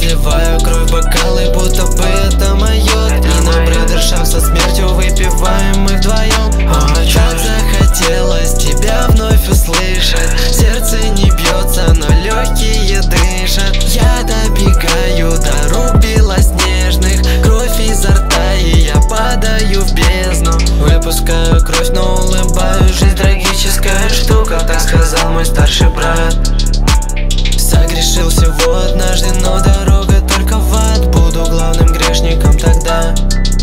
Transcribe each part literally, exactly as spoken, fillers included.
Наливаю кровь в бокалы, будто бы это моё. И на брудершафт со смертью выпиваем мы вдвоем. О, как захотелось тебя вновь услышать. Сердце не бьется, но легкие дышат. Я добегаю дорог белоснежных, кровь изо рта, и я падаю в бездну. Выпускаю кровь, но улыбаюсь. Жизнь трагическая штука, так сказал мой старший брат. Согрешил всего однажды, но дорога только в ад. Буду главным грешником тогда.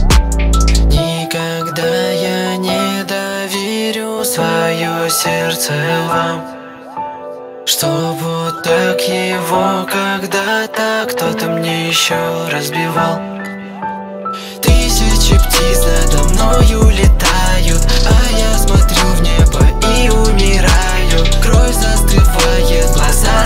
Никогда я не доверю свое сердце вам, что вот так его когда-то кто-то мне еще разбивал. Тысячи птиц надо мною летают, а я смотрю в небо и умираю. Кровь застывает, глаза